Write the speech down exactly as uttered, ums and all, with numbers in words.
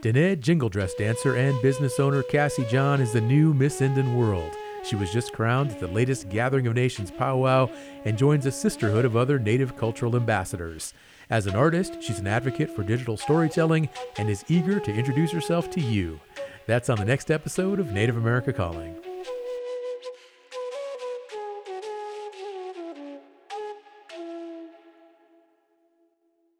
Danae Jingle Dress dancer and business owner Cassie John is the new Miss Indian World. She was just crowned at the latest Gathering of Nations powwow and joins a sisterhood of other Native cultural ambassadors. As an artist, she's an advocate for digital storytelling and is eager to introduce herself to you. That's on the next episode of Native America Calling.